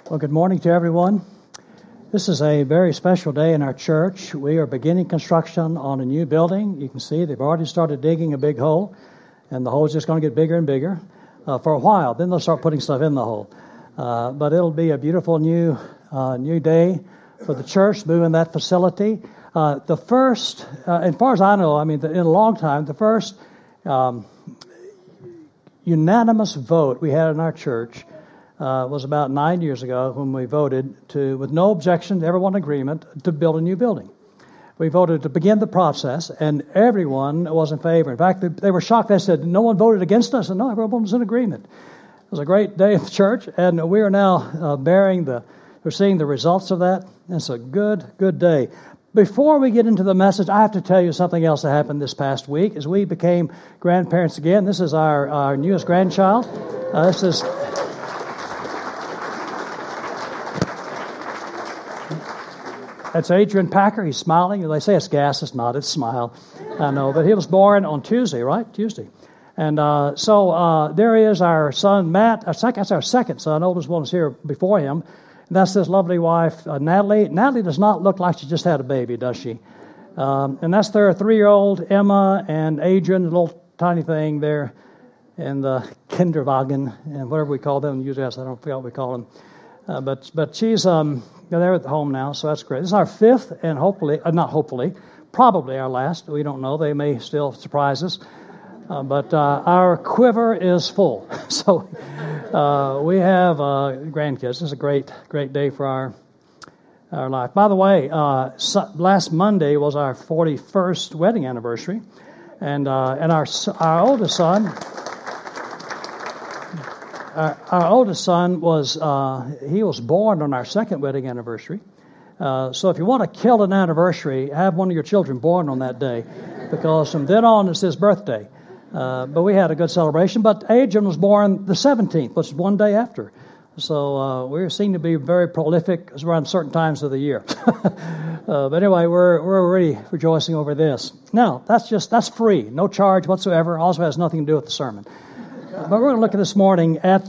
Well, good morning to everyone. This is a very special day in our church. We are beginning construction on a new building. You can see they've already started digging a big hole, and the hole's just going to get bigger and bigger for a while. Then they'll start putting stuff in the hole. But it'll be a beautiful new day for the church, moving that facility. The first, as far as I know, in a long time, the first unanimous vote we had in our church was about 9 years ago when we voted to, with no objection, everyone in agreement, to build a new building. We voted to begin the process, and everyone was in favor. In fact, they were shocked. They said, no one voted against us, and no, everyone was in agreement. It was a great day in the church, and we are now we're seeing the results of that. It's a good day. Before we get into the message, I have to tell you something else that happened this past week as we became grandparents again. This is our newest grandchild. That's Adrian Packer. He's smiling. They say it's gas. It's not. It's smile. I know. But he was born on Tuesday, right? Tuesday. And so there he is, our son, Matt. That's our second son. Oldest one was here before him. And that's his lovely wife, Natalie. Natalie does not look like she just had a baby, does she? And that's their 3-year-old, Emma, and Adrian, the little tiny thing there in the Kinderwagen, and whatever we call them. Usually, I don't forget what we call them. But she's they're at the home now, so that's great. This is our fifth, and probably our last. We don't know. They may still surprise us. But our quiver is full. So we have grandkids. This is a great day for our life. By the way, last Monday was our 41st wedding anniversary, and our oldest son. Our oldest son was born on our second wedding anniversary. So if you want to kill an anniversary, have one of your children born on that day, because from then on it's his birthday. But we had a good celebration. But Adrian was born the 17th, which is one day after. So we seem to be very prolific around certain times of the year. But anyway, we're really rejoicing over this. Now, that's free, no charge whatsoever. Also has nothing to do with the sermon. But we're going to look at this morning at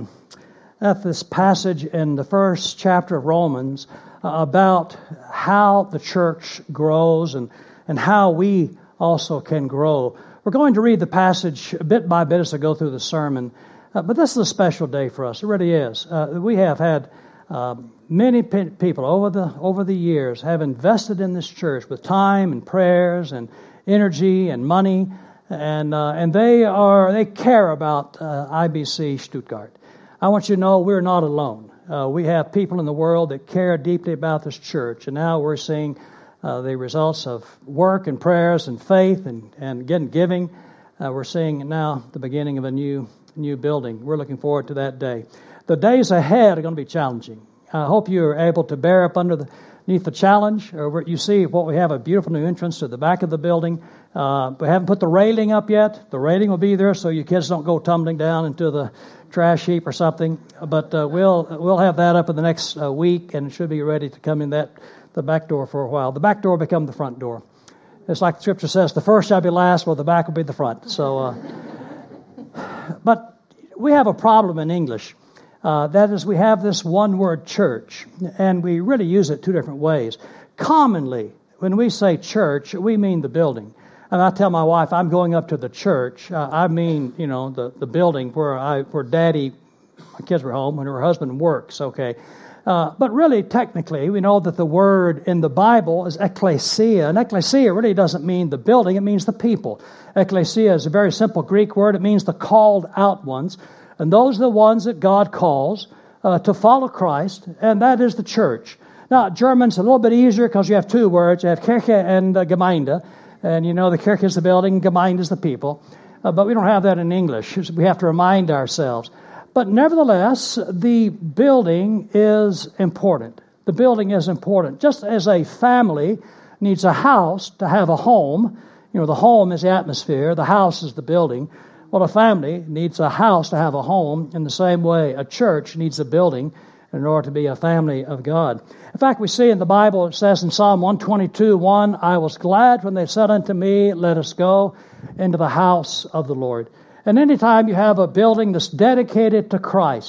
this passage in the first chapter of Romans about how the church grows and how we also can grow. We're going to read the passage bit by bit as I go through the sermon, but this is a special day for us. It really is. We have had many people over the years have invested in this church with time and prayers and energy and money. And they care about IBC Stuttgart. I want you to know we're not alone. We have people in the world that care deeply about this church, and now we're seeing the results of work and prayers and faith and again giving. We're seeing now the beginning of a new building. We're looking forward to that day. The days ahead are going to be challenging. I hope you're able to bear up underneath the challenge. You see what we have, a beautiful new entrance to the back of the building. We haven't put the railing up yet. The railing will be there so your kids don't go tumbling down into the trash heap or something. But we'll have that up in the next week, and it should be ready to come in the back door for a while. The back door will become the front door. It's like the scripture says, the first shall be last, well, the back will be the front. So, but we have a problem in English. That is, we have this one word church, and we really use it two different ways. Commonly, when we say church, we mean the building. And I tell my wife, I'm going up to the church. I mean, the building where Daddy, my kids were home, when her husband works, okay. But really, technically, we know that the word in the Bible is ecclesia. And ecclesia really doesn't mean the building, it means the people. Ecclesia is a very simple Greek word. It means the called out ones. And those are the ones that God calls to follow Christ, and that is the church. Now, German's a little bit easier because you have two words. You have Kirche and Gemeinde. And the Kirche is the building, Gemeinde is the people. But we don't have that in English. We have to remind ourselves. But nevertheless, the building is important. The building is important. Just as a family needs a house to have a home, the home is the atmosphere, the house is the building. Well, a family needs a house to have a home. In the same way, a church needs a building in order to be a family of God. In fact, we see in the Bible, it says in Psalm 122:1, I was glad when they said unto me, let us go into the house of the Lord. And anytime you have a building that's dedicated to Christ,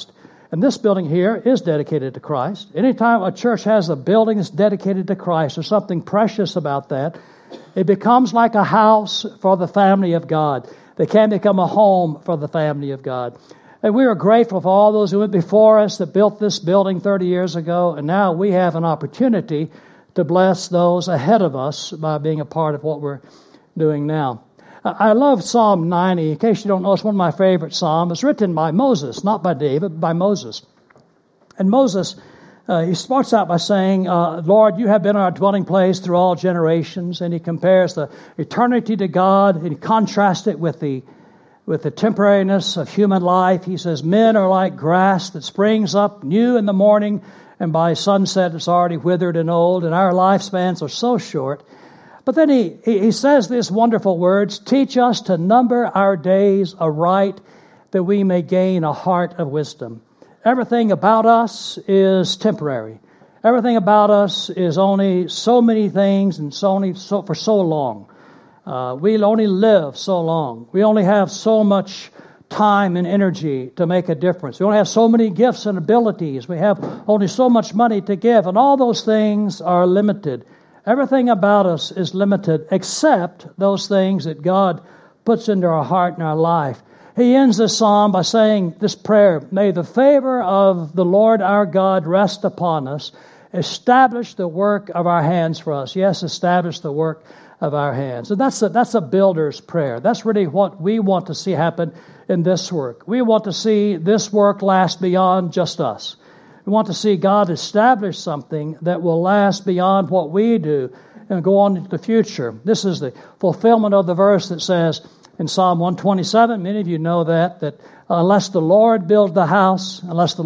And this building here is dedicated to Christ. Anytime a church has a building that's dedicated to Christ, there's something precious about that. It becomes like a house for the family of God. They can become a home for the family of God. And we are grateful for all those who went before us that built this building 30 years ago. And now we have an opportunity to bless those ahead of us by being a part of what we're doing now. I love Psalm 90. In case you don't know, it's one of my favorite psalms. It's written by Moses, not by David, but by Moses. And Moses, he starts out by saying, Lord, you have been our dwelling place through all generations. And he compares the eternity to God, and he contrasts it with the temporariness of human life. He says, men are like grass that springs up new in the morning, and by sunset it's already withered and old, and our lifespans are so short. But then he says these wonderful words, teach us to number our days aright, that we may gain a heart of wisdom. Everything about us is temporary. Everything about us is only so many things and for so long. We'll only live so long. We only have so much time and energy to make a difference. We only have so many gifts and abilities. We have only so much money to give, and all those things are limited. Everything about us is limited except those things that God puts into our heart and our life. He ends this psalm by saying this prayer, may the favor of the Lord our God rest upon us. Establish the work of our hands for us. Yes, establish the work of our hands. And that's a builder's prayer. That's really what we want to see happen in this work. We want to see this work last beyond just us. We want to see God establish something that will last beyond what we do and go on into the future. This is the fulfillment of the verse that says in Psalm 127, many of you know that unless the Lord builds the house,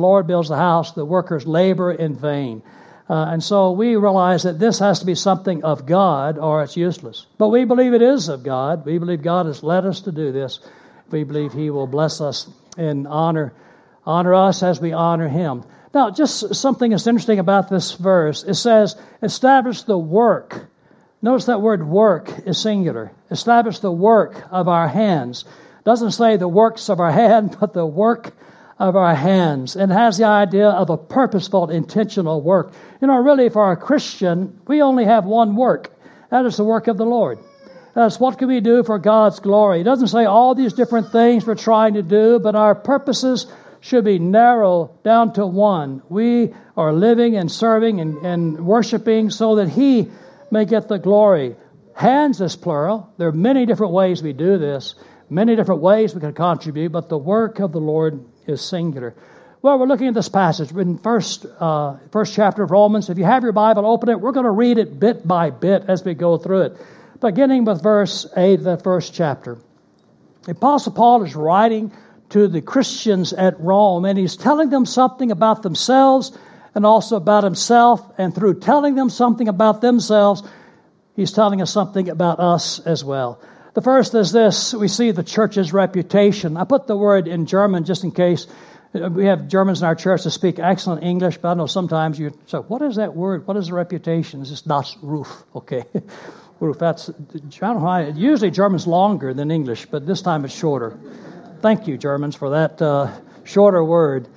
the workers labor in vain. And so we realize that this has to be something of God or it's useless. But we believe it is of God. We believe God has led us to do this. We believe He will bless us and honor us as we honor Him. Now, just something that's interesting about this verse. It says, establish the work. Notice that word work is singular. Establish the work of our hands. It doesn't say the works of our hand, but the work of our hands. And it has the idea of a purposeful, intentional work. You know, really, for a Christian, we only have one work. That is the work of the Lord. That's what can we do for God's glory. It doesn't say all these different things we're trying to do, but our purposes should be narrow down to one. We are living and serving and worshiping so that He may get the glory. Hands is plural. There are many different ways we do this, many different ways we can contribute, but the work of the Lord is singular. Well, we're looking at this passage in first chapter of Romans. If you have your Bible, open it. We're going to read it bit by bit as we go through it, beginning with verse 8 of that first chapter. The Apostle Paul is writing to the Christians at Rome, and he's telling them something about themselves and also about himself, and through telling them something about themselves, he's telling us something about us as well. The first is this: we see the church's reputation. I put the word in German just in case. We have Germans in our church that speak excellent English, but I know sometimes you say, what is that word? What is the reputation? It's just das Ruf, okay. Ruf, that's, I don't know why, usually German's longer than English, but this time it's shorter. Thank you, Germans, for that shorter word.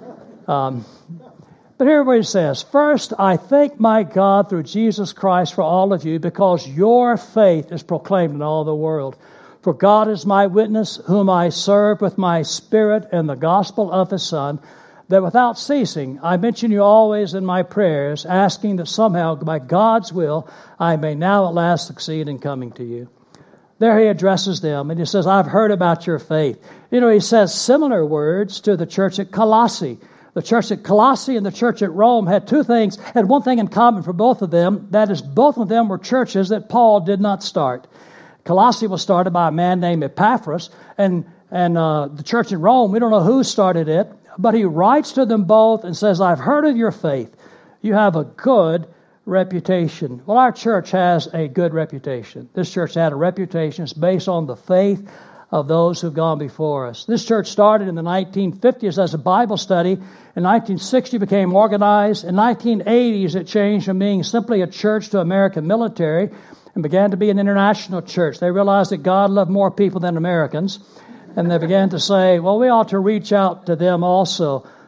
But here what it says, first, I thank my God through Jesus Christ for all of you, because your faith is proclaimed in all the world. For God is my witness, whom I serve with my spirit in the gospel of His Son, that without ceasing I mention you always in my prayers, asking that somehow by God's will I may now at last succeed in coming to you. There he addresses them, and he says, I've heard about your faith. You know, he says similar words to the church at Colossae. The church at Colossae and the church at Rome had one thing in common for both of them. That is, both of them were churches that Paul did not start. Colossae was started by a man named Epaphras, and the church in Rome, we don't know who started it, but he writes to them both and says, I've heard of your faith. You have a good reputation. Well, our church has a good reputation. This church had a reputation. It's based on the faith of those who've gone before us. This church started in the 1950s as a Bible study. In 1960, it became organized. In 1980s, it changed from being simply a church to American military and began to be an international church. They realized that God loved more people than Americans, and they began to say, well, we ought to reach out to them also.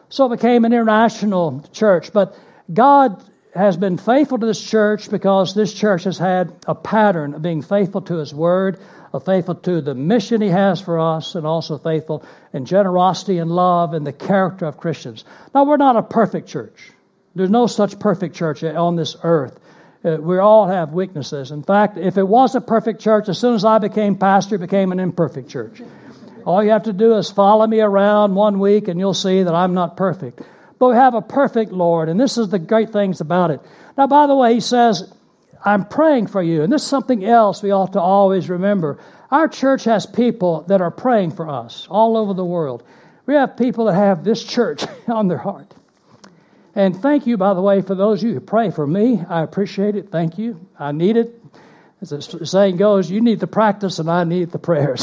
So it became an international church. But God has been faithful to this church because this church has had a pattern of being faithful to His Word, of faithful to the mission He has for us, and also faithful in generosity and love and the character of Christians. Now, we're not a perfect church. There's no such perfect church on this earth. We all have weaknesses. In fact, if it was a perfect church, as soon as I became pastor, it became an imperfect church. All you have to do is follow me around one week and you'll see that I'm not perfect. But we have a perfect Lord, and this is the great things about it. Now, by the way, He says, I'm praying for you. And this is something else we ought to always remember. Our church has people that are praying for us all over the world. We have people that have this church on their heart. And thank you, by the way, for those of you who pray for me. I appreciate it. Thank you. I need it. As the saying goes, you need the practice and I need the prayers.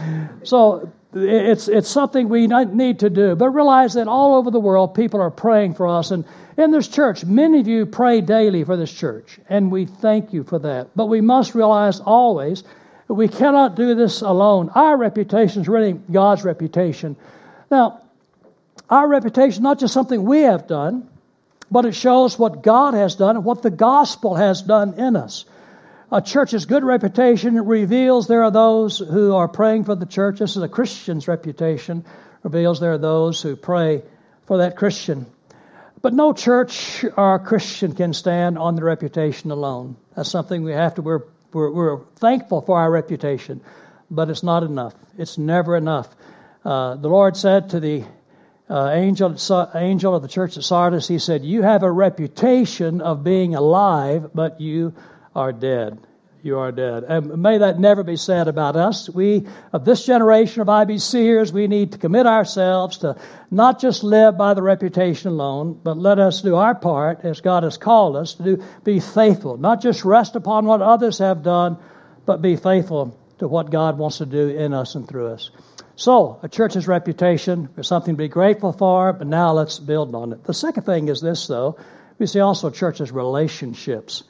So it's something we need to do. But realize that all over the world, people are praying for us. And in this church, many of you pray daily for this church. And we thank you for that. But we must realize always that we cannot do this alone. Our reputation is really God's reputation. Now, our reputation is not just something we have done, but it shows what God has done and what the gospel has done in us. A church's good reputation reveals there are those who are praying for the church. This is a Christian's reputation. Reveals there are those who pray for that Christian. But no church or Christian can stand on the reputation alone. That's something we have to, we're thankful for our reputation, but it's not enough. It's never enough. The Lord said to the angel of the church at Sardis, He said, you have a reputation of being alive, but you are dead. You are dead. And may that never be said about us. We, of this generation of IBCers, we need to commit ourselves to not just live by the reputation alone, but let us do our part as God has called us to do, be faithful. Not just rest upon what others have done, but be faithful to what God wants to do in us and through us. So, a church's reputation is something to be grateful for, but now let's build on it. The second thing is this, though. We see also churches' relationships.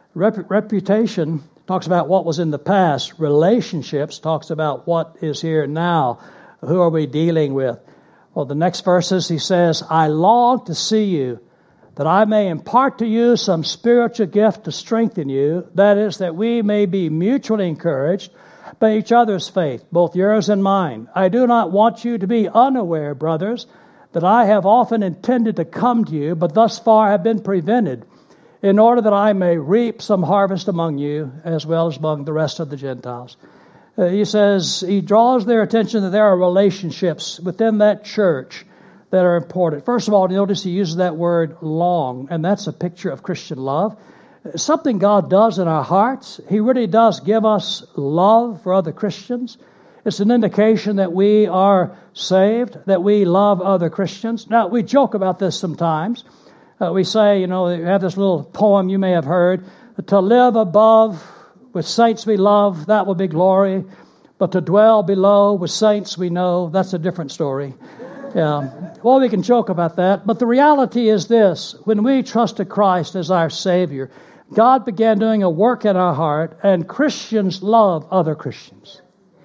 Reputation talks about what was in the past. Relationships talks about what is here now. Who are we dealing with? Well, the next verses, he says, I long to see you, that I may impart to you some spiritual gift to strengthen you. That is, that we may be mutually encouraged by each other's faith, both yours and mine. I do not want you to be unaware, brothers, that I have often intended to come to you, but thus far have been prevented, in order that I may reap some harvest among you, as well as among the rest of the Gentiles. He says, he draws their attention that there are relationships within that church that are important. First of all, notice he uses that word long, and that's a picture of Christian love. Something God does in our hearts. He really does give us love for other Christians. It's an indication that we are saved, that we love other Christians. Now, we joke about this sometimes. We say, you have this little poem you may have heard, to live above with saints we love, that will be glory. But to dwell below with saints we know, that's a different story. Well, we can joke about that. But the reality is this. When we trusted Christ as our Savior, God began doing a work in our heart, and Christians love other Christians.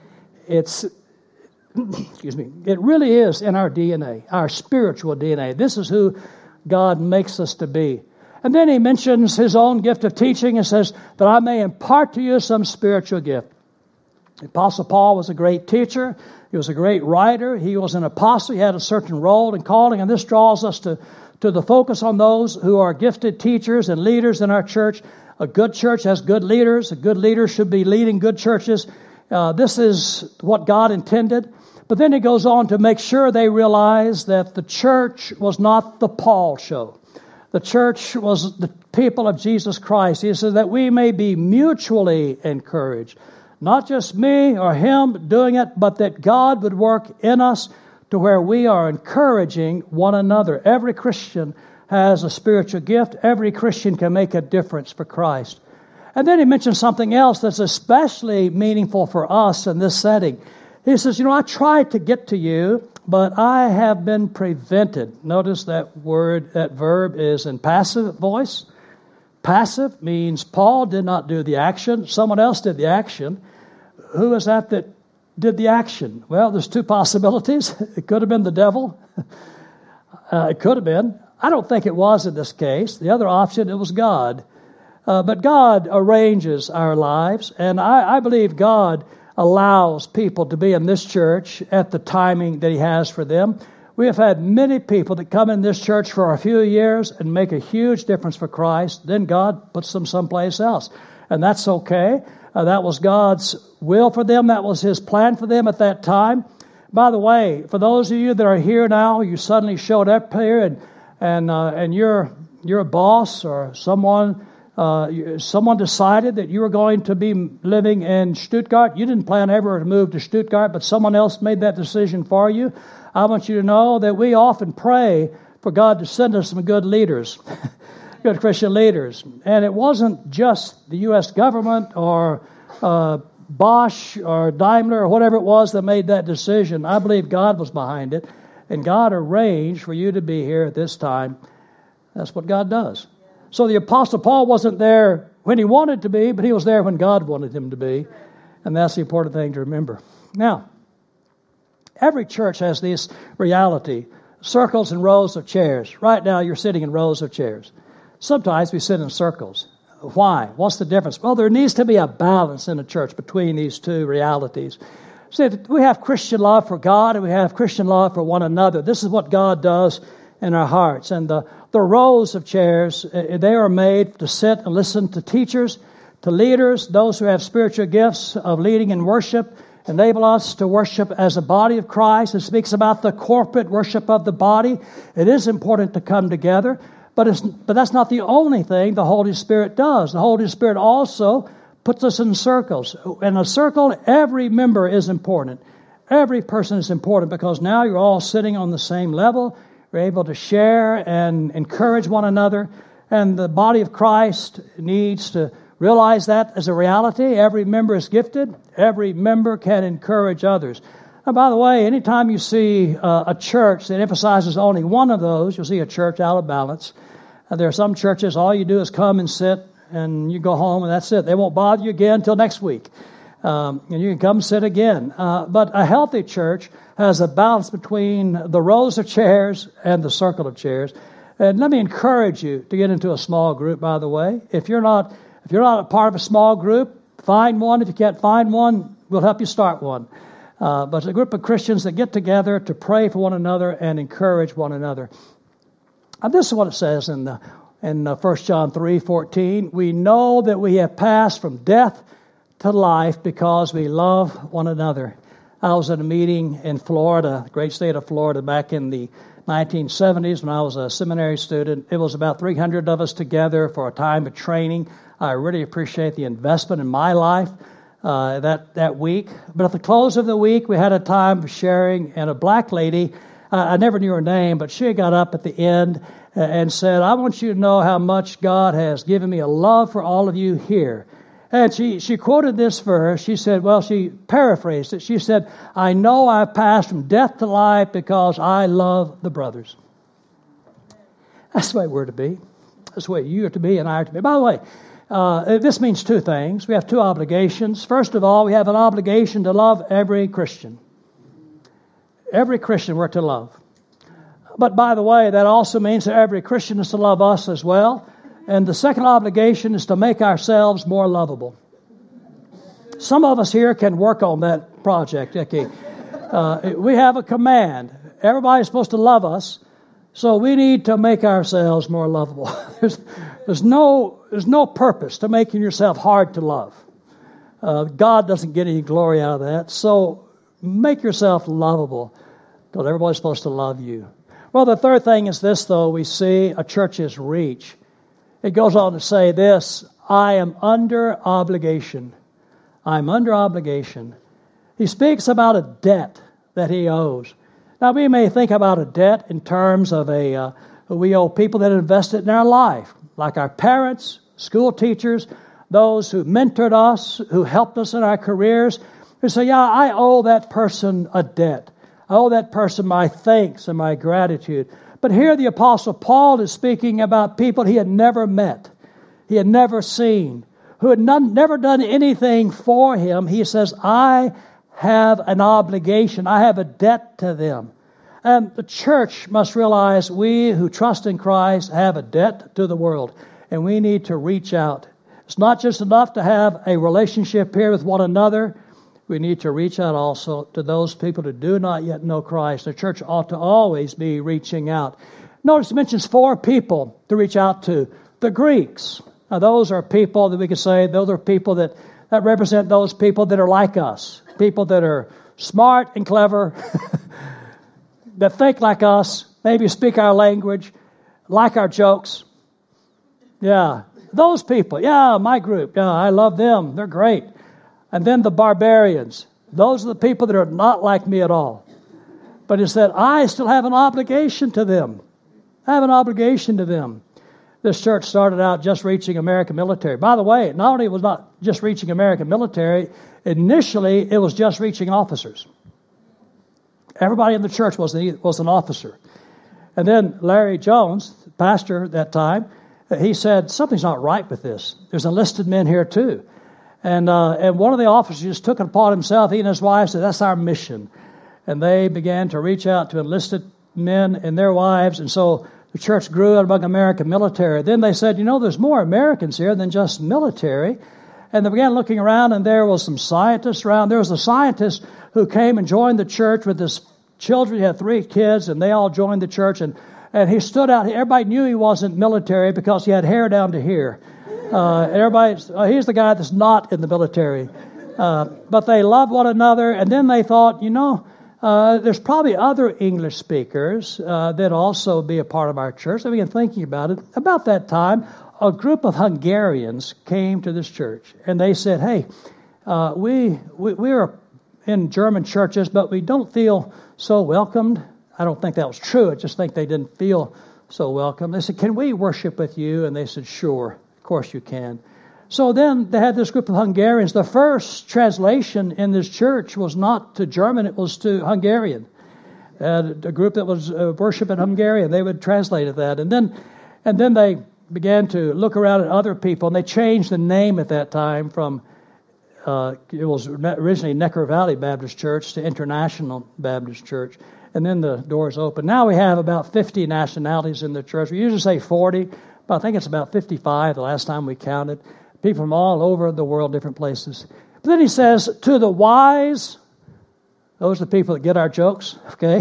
It really is in our DNA, our spiritual DNA. This is who God makes us to be. And then he mentions his own gift of teaching and says, that I may impart to you some spiritual gift. The Apostle Paul was a great teacher. He was a great writer. He was an apostle. He had a certain role and calling. And this draws us to the focus on those who are gifted teachers and leaders in our church. A good church has good leaders. A good leader should be leading good churches. This is what God intended. But then he goes on to make sure they realize that the church was not the Paul show. The church was the people of Jesus Christ. He says that we may be mutually encouraged. Not just me or him doing it, but that God would work in us to where we are encouraging one another. Every Christian has a spiritual gift. Every Christian can make a difference for Christ. And then he mentions something else that's especially meaningful for us in this setting. He says, I tried to get to you, but I have been prevented. Notice that verb is in passive voice. Passive means Paul did not do the action. Someone else did the action. Who is that did the action? Well, there's two possibilities. It could have been the devil. It could have been. I don't think it was in this case. The other option, it was God. But God arranges our lives, and I believe God allows people to be in this church at the timing that He has for them. We have had many people that come in this church for a few years and make a huge difference for Christ. Then God puts them someplace else, and that's okay. That was God's will for them. That was His plan for them at that time. By the way, for those of you that are here now, you suddenly showed up here, and you're a boss or someone decided that you were going to be living in Stuttgart. You didn't plan ever to move to Stuttgart, but someone else made that decision for you. I want you to know that we often pray for God to send us some good leaders, good Christian leaders. And it wasn't just the U.S. government or Bosch or Daimler or whatever it was that made that decision. I believe God was behind it, and God arranged for you to be here at this time. That's what God does. So the Apostle Paul wasn't there when he wanted to be, but he was there when God wanted him to be. And that's the important thing to remember. Now, every church has this reality, circles and rows of chairs. Right now, you're sitting in rows of chairs. Sometimes we sit in circles. Why? What's the difference? Well, there needs to be a balance in a church between these two realities. See, we have Christian love for God and we have Christian love for one another. This is what God does in our hearts. And the rows of chairs, they are made to sit and listen to teachers, to leaders, those who have spiritual gifts of leading in worship, enable us to worship as a body of Christ. It speaks about the corporate worship of the body. It is important to come together, but that's not the only thing the Holy Spirit does. The Holy Spirit also puts us in circles. In a circle, every member is important. Every person is important because now you're all sitting on the same level. We're able to share and encourage one another. And the body of Christ needs to realize that as a reality. Every member is gifted. Every member can encourage others. And by the way, anytime you see a church that emphasizes only one of those, you'll see a church out of balance. There are some churches, all you do is come and sit, and you go home, and that's it. They won't bother you again until next week. And you can come sit again. But a healthy church has a balance between the rows of chairs and the circle of chairs. And let me encourage you to get into a small group, by the way. If you're not a part of a small group, find one. If you can't find one, we'll help you start one. But it's a group of Christians that get together to pray for one another and encourage one another. And this is what it says in 1 John 3:14. We know that we have passed from death to life because we love one another. I was at a meeting in Florida, the great state of Florida, back in the 1970s when I was a seminary student. It was about 300 of us together for a time of training. I really appreciate the investment in my life that week. But at the close of the week, we had a time of sharing, and a black lady, I never knew her name, but she got up at the end and said, I want you to know how much God has given me a love for all of you here. And she quoted this verse. She said, she paraphrased it. She said, I know I've passed from death to life because I love the brothers. That's the way we're to be. That's the way you are to be and I are to be. By the way, this means two things. We have two obligations. First of all, we have an obligation to love every Christian. Every Christian we're to love. But by the way, that also means that every Christian is to love us as well. And the second obligation is to make ourselves more lovable. Some of us here can work on that project. Okay. We have a command. Everybody's supposed to love us, so we need to make ourselves more lovable. There's no purpose to making yourself hard to love. God doesn't get any glory out of that. So make yourself lovable, because everybody's supposed to love you. Well, the third thing is this, though. We see a church's reach. It goes on to say this, I am under obligation. I'm under obligation. He speaks about a debt that he owes. Now, we may think about a debt in terms of we owe people that invested in our life, like our parents, school teachers, those who mentored us, who helped us in our careers. We say, I owe that person a debt. I owe that person my thanks and my gratitude. But here the Apostle Paul is speaking about people he had never met, he had never seen, who had never done anything for him. He says, I have an obligation. I have a debt to them. And the church must realize we who trust in Christ have a debt to the world, and we need to reach out. It's not just enough to have a relationship here with one another. We need to reach out also to those people who do not yet know Christ. The church ought to always be reaching out. Notice it mentions 4 people to reach out to. The Greeks. Now those are people that we could say, those are people that represent those people that are like us. People that are smart and clever, that think like us, maybe speak our language, like our jokes. Yeah, those people. Yeah, my group. Yeah, I love them. They're great. And then the barbarians. Those are the people that are not like me at all. But it said, I still have an obligation to them. I have an obligation to them. This church started out just reaching American military. By the way, not only was not just reaching American military, initially it was just reaching officers. Everybody in the church was an officer. And then Larry Jones, pastor at that time, he said, something's not right with this. There's enlisted men here too. And one of the officers just took it upon himself, he and his wife said, that's our mission. And they began to reach out to enlisted men and their wives. And so the church grew among American military. Then they said, there's more Americans here than just military. And they began looking around, and there was some scientists around. There was a scientist who came and joined the church with his children. He had 3 kids, and they all joined the church. And he stood out. Everybody knew he wasn't military because he had hair down to here. He's the guy that's not in the military. But they loved one another. And then they thought, there's probably other English speakers that also be a part of our church. I began thinking about it. About that time, a group of Hungarians came to this church, and they said, hey, we are in German churches, but we don't feel so welcomed. I don't think that was true. I just think they didn't feel so welcome. They said, can we worship with you? And they said, sure, of course you can. So then they had this group of Hungarians. The first translation in this church was not to German, it was to Hungarian. A group that was worshiping Hungarian, they would translate that. And then they began to look around at other people, and they changed the name at that time from, it was originally Neckar Valley Baptist Church to International Baptist Church. And then the doors opened. Now we have about 50 nationalities in the church. We usually say 40, but I think it's about 55 the last time we counted. People from all over the world, different places. But then he says, to the wise, those are the people that get our jokes, okay?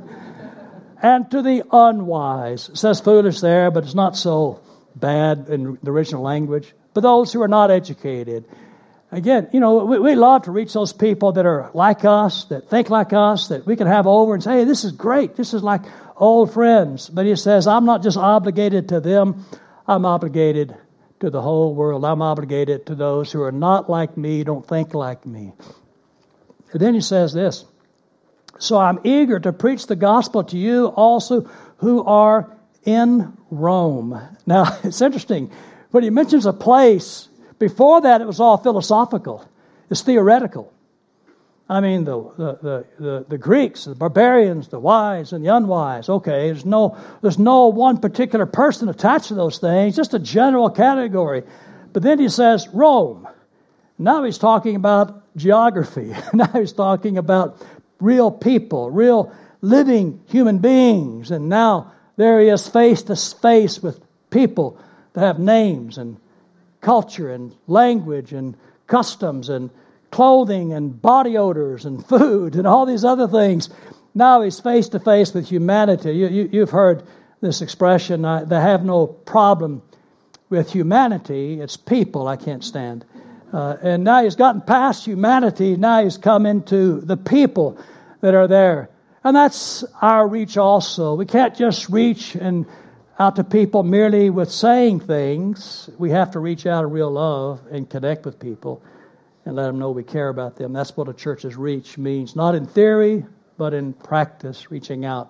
And to the unwise. It says foolish there, but it's not so bad in the original language. But those who are not educated. Again, we love to reach those people that are like us, that think like us, that we can have over and say, hey, this is great. This is like old friends. But he says, I'm not just obligated to them. I'm obligated to the whole world. I'm obligated to those who are not like me, don't think like me. And then he says this, so I'm eager to preach the gospel to you also who are in Rome. Now, it's interesting. When he mentions a place, before that it was all philosophical. It's theoretical. I mean, the Greeks, the barbarians, the wise and the unwise. Okay, there's no one particular person attached to those things, just a general category. But then he says Rome. Now he's talking about geography. Now he's talking about real people, real living human beings. And now there he is face to face with people that have names and culture and language and customs and clothing and body odors and food and all these other things. Now he's face to face with humanity. You've heard this expression, they have no problem with humanity. It's people I can't stand. And now he's gotten past humanity. Now he's come into the people that are there. And that's our reach also. We can't just reach out to people merely with saying things. We have to reach out in real love and connect with people and let them know we care about them. That's what a church's reach means. Not in theory, but in practice, reaching out.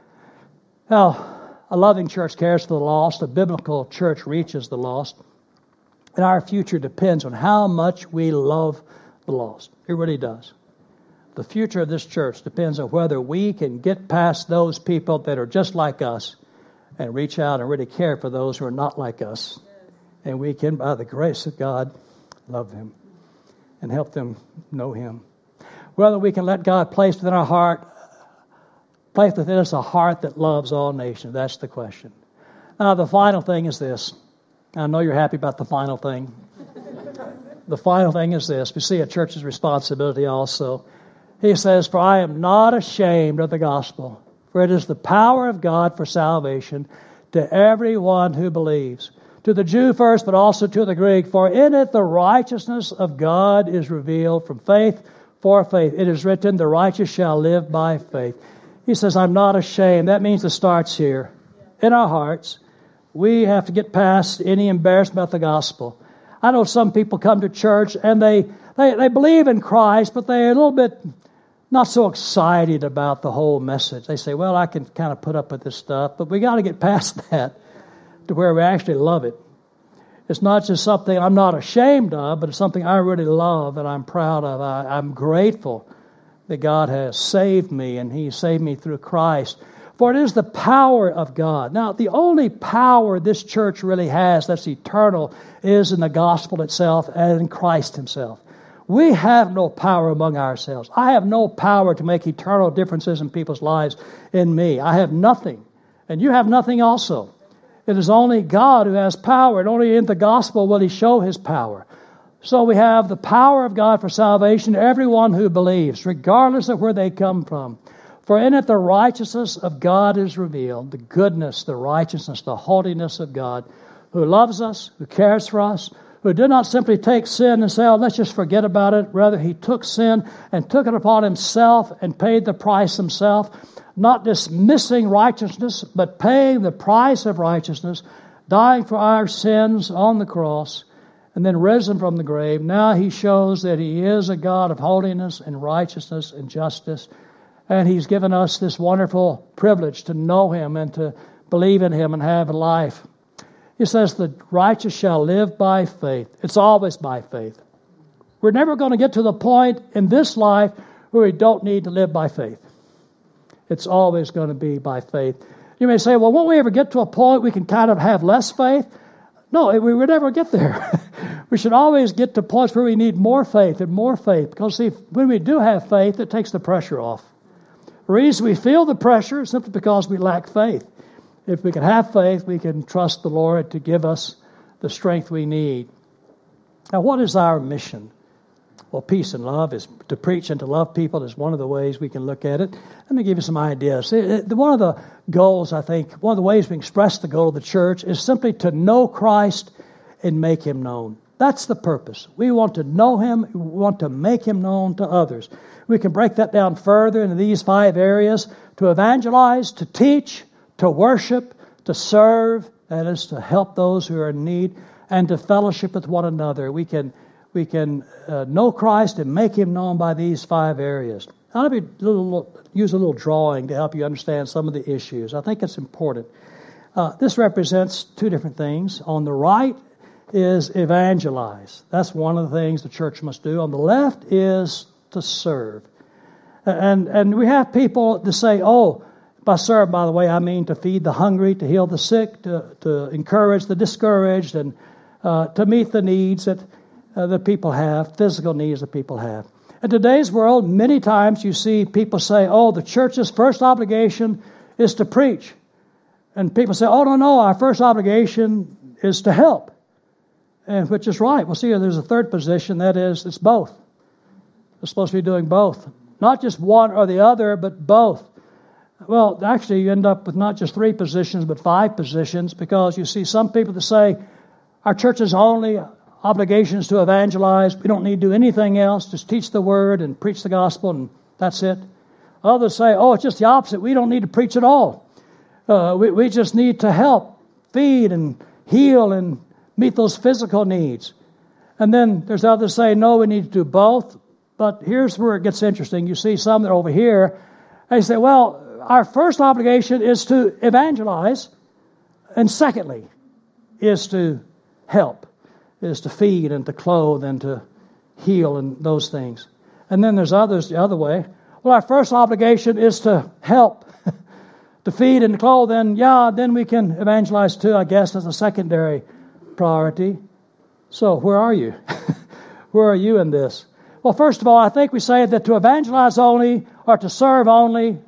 Now, a loving church cares for the lost. A biblical church reaches the lost. And our future depends on how much we love the lost. It really does. The future of this church depends on whether we can get past those people that are just like us and reach out and really care for those who are not like us. And we can, by the grace of God, love them and help them know Him. Whether we can let God place within our heart Place within us a heart that loves all nations. That's the question. Now, the final thing is this. I know you're happy about the final thing. The final thing is this. We see a church's responsibility also. He says, "For I am not ashamed of the gospel, for it is the power of God for salvation to everyone who believes, to the Jew first, but also to the Greek. For in it the righteousness of God is revealed from faith for faith. It is written, the righteous shall live by faith." He says, I'm not ashamed. That means it starts here. In our hearts, we have to get past any embarrassment about the gospel. I know some people come to church and they believe in Christ, but they're a little bit not so excited about the whole message. They say, well, I can kind of put up with this stuff, but we got to get past that to where we actually love it. It's not just something I'm not ashamed of, but it's something I really love and I'm proud of. I'm grateful that God has saved me, and He saved me through Christ. For it is the power of God. Now, the only power this church really has that's eternal is in the gospel itself and in Christ Himself. We have no power among ourselves. I have no power to make eternal differences in people's lives in me. I have nothing, and you have nothing also. It is only God who has power, and only in the gospel will He show His power. So we have the power of God for salvation to everyone who believes, regardless of where they come from. For in it the righteousness of God is revealed, the goodness, the righteousness, the holiness of God, who loves us, who cares for us, who did not simply take sin and say, oh, let's just forget about it. Rather, He took sin and took it upon Himself and paid the price Himself, not dismissing righteousness, but paying the price of righteousness, dying for our sins on the cross, and then risen from the grave. Now He shows that He is a God of holiness and righteousness and justice. And He's given us this wonderful privilege to know Him and to believe in Him and have a life. He says, the righteous shall live by faith. It's always by faith. We're never going to get to the point in this life where we don't need to live by faith. It's always going to be by faith. You may say, well, won't we ever get to a point we can kind of have less faith? No, we would never get there. We should always get to points where we need more faith and more faith. Because, see, when we do have faith, it takes the pressure off. The reason we feel the pressure is simply because we lack faith. If we can have faith, we can trust the Lord to give us the strength we need. Now, what is our mission? Well, peace and love is to preach and to love people is one of the ways we can look at it. Let me give you some ideas. One of the goals, I think, one of the ways we express the goal of the church is simply to know Christ and make Him known. That's the purpose. We want to know Him. We want to make Him known to others. We can break that down further into these 5 areas: to evangelize, to teach, to worship, to serve, that is, to help those who are in need, and to fellowship with one another. We can know Christ and make Him known by these 5 areas. Now, let me use a little drawing to help you understand some of the issues. I think it's important. This represents 2 different things. On the right is evangelize. That's one of the things the church must do. On the left is to serve. And we have people that say, oh, by serve, by the way, I mean to feed the hungry, to heal the sick, to encourage the discouraged, and to meet the needs that people have, physical needs that people have. In today's world, many times you see people say, oh, the church's first obligation is to preach. And people say, oh, no, our first obligation is to help. And which is right. Well, see, there's a third position, that is, it's both. We're supposed to be doing both. Not just one or the other, but both. Well, actually, you end up with not just 3 positions, but 5 positions, because you see some people that say, our church's only obligation is to evangelize. We don't need to do anything else. Just teach the word and preach the gospel, and that's it. Others say, oh, it's just the opposite. We don't need to preach at all. We just need to help, feed, and heal, and meet those physical needs. And then there's others say, no, we need to do both. But here's where it gets interesting. You see some that are over here, they say, well, our first obligation is to evangelize, and secondly is to help, is to feed and to clothe and to heal and those things. And then there's others the other way. Well, our first obligation is to help, to feed and to clothe, and then we can evangelize too, I guess, as a secondary priority. So where are you? Where are you in this? Well, first of all, I think we say that to evangelize only or to serve only,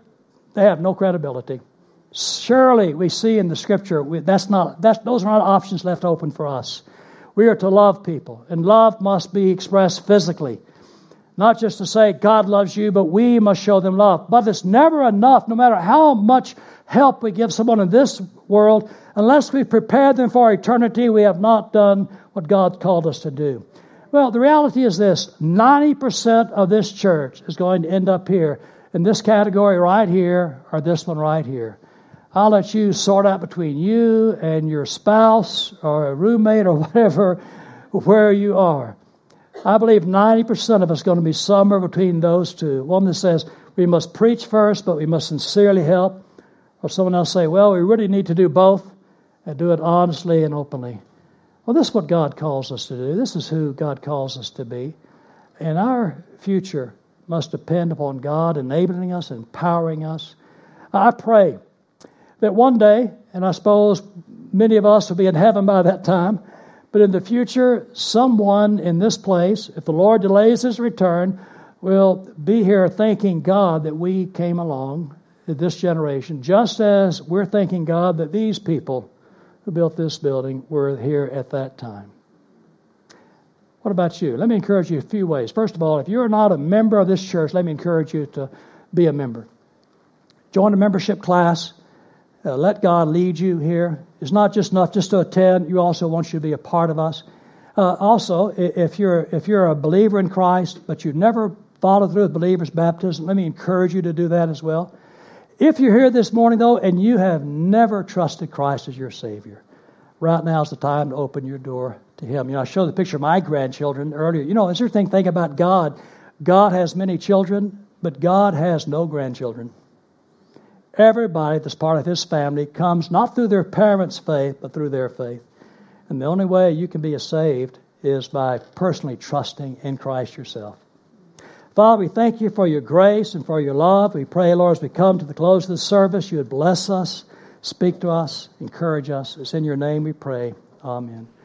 they have no credibility. Surely we see in the Scripture those are not options left open for us. We are to love people, and love must be expressed physically. Not just to say God loves you, but we must show them love. But it's never enough, no matter how much help we give someone in this world, unless we prepare them for eternity, we have not done what God called us to do. Well, the reality is this: 90% of this church is going to end up here, in this category right here, or this one right here. I'll let you sort out between you and your spouse or a roommate or whatever, where you are. I believe 90% of us are going to be somewhere between those two. One that says we must preach first, but we must sincerely help. Or someone else say, well, we really need to do both and do it honestly and openly. Well, this is what God calls us to do. This is who God calls us to be. And our future must depend upon God enabling us, empowering us. I pray that one day, and I suppose many of us will be in heaven by that time, but in the future, someone in this place, if the Lord delays His return, will be here thanking God that we came along in this generation, just as we're thanking God that these people who built this building were here at that time. What about you? Let me encourage you a few ways. First of all, if you're not a member of this church, let me encourage you to be a member. Join a membership class. Let God lead you here. It's not just enough just to attend. You also want you to be a part of us. Also, if you're a believer in Christ, but you've never followed through with believer's baptism, let me encourage you to do that as well. If you're here this morning, though, and you have never trusted Christ as your Savior, right now is the time to open your door to Him. I showed the picture of my grandchildren earlier. It's your thing about God. God has many children, but God has no grandchildren. Everybody that's part of His family comes not through their parents' faith, but through their faith. And the only way you can be saved is by personally trusting in Christ yourself. Father, we thank You for Your grace and for Your love. We pray, Lord, as we come to the close of the service, You would bless us, speak to us, encourage us. It's in Your name we pray. Amen.